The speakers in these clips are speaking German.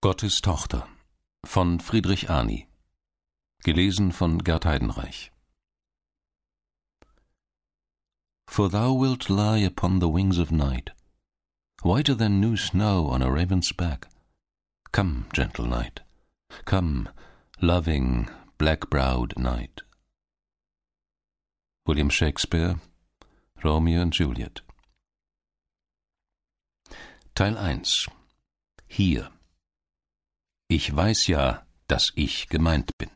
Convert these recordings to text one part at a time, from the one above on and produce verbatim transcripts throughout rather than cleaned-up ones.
Gottes Tochter von Friedrich Arni. Gelesen von Gerd Heidenreich. For thou wilt lie upon the wings of night, whiter than new snow on a raven's back. Come, gentle night, come, loving, black-browed night. William Shakespeare, Romeo und Juliet. Teil eins. Hier. Ich weiß ja, dass ich gemeint bin.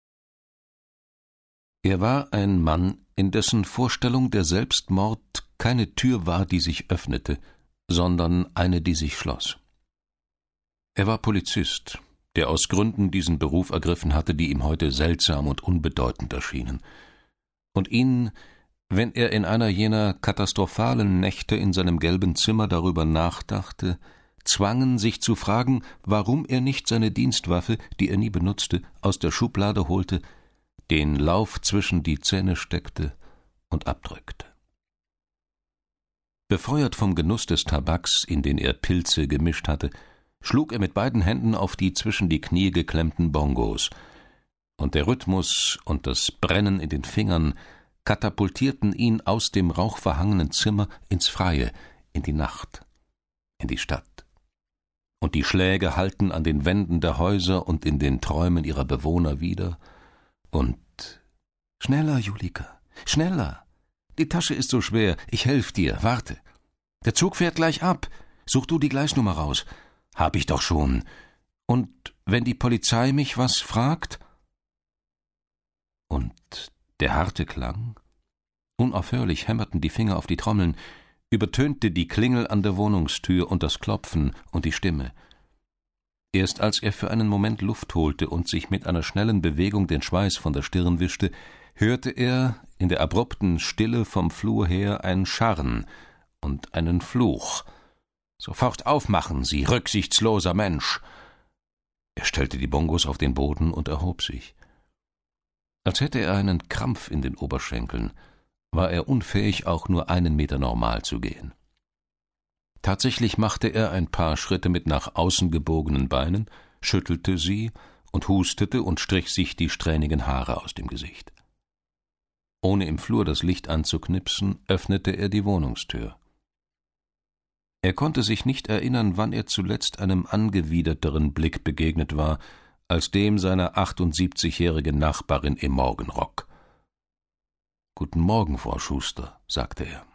Er war ein Mann, in dessen Vorstellung der Selbstmord keine Tür war, die sich öffnete, sondern eine, die sich schloss. Er war Polizist, der aus Gründen diesen Beruf ergriffen hatte, die ihm heute seltsam und unbedeutend erschienen. Und ihn, wenn er in einer jener katastrophalen Nächte in seinem gelben Zimmer darüber nachdachte, zwangen, sich zu fragen, warum er nicht seine Dienstwaffe, die er nie benutzte, aus der Schublade holte, den Lauf zwischen die Zähne steckte und abdrückte. Befeuert vom Genuss des Tabaks, in den er Pilze gemischt hatte, schlug er mit beiden Händen auf die zwischen die Knie geklemmten Bongos, und der Rhythmus und das Brennen in den Fingern katapultierten ihn aus dem rauchverhangenen Zimmer ins Freie, in die Nacht, in die Stadt. Und die Schläge hallten an den Wänden der Häuser und in den Träumen ihrer Bewohner wieder, und »Schneller, Julika, schneller! Die Tasche ist so schwer, ich helf dir, warte! Der Zug fährt gleich ab, such du die Gleisnummer raus. Hab ich doch schon. Und wenn die Polizei mich was fragt?« Und der harte Klang? Unaufhörlich hämmerten die Finger auf die Trommeln, übertönte die Klingel an der Wohnungstür und das Klopfen und die Stimme. Erst als er für einen Moment Luft holte und sich mit einer schnellen Bewegung den Schweiß von der Stirn wischte, hörte er in der abrupten Stille vom Flur her ein Scharren und einen Fluch. »Sofort aufmachen, Sie rücksichtsloser Mensch!« Er stellte die Bongos auf den Boden und erhob sich. Als hätte er einen Krampf in den Oberschenkeln, war er unfähig, auch nur einen Meter normal zu gehen. Tatsächlich machte er ein paar Schritte mit nach außen gebogenen Beinen, schüttelte sie und hustete und strich sich die strähnigen Haare aus dem Gesicht. Ohne im Flur das Licht anzuknipsen, öffnete er die Wohnungstür. Er konnte sich nicht erinnern, wann er zuletzt einem angewiderteren Blick begegnet war, als dem seiner achtundsiebzigjährigen Nachbarin im Morgenrock. »Guten Morgen, Frau Schuster«, sagte er.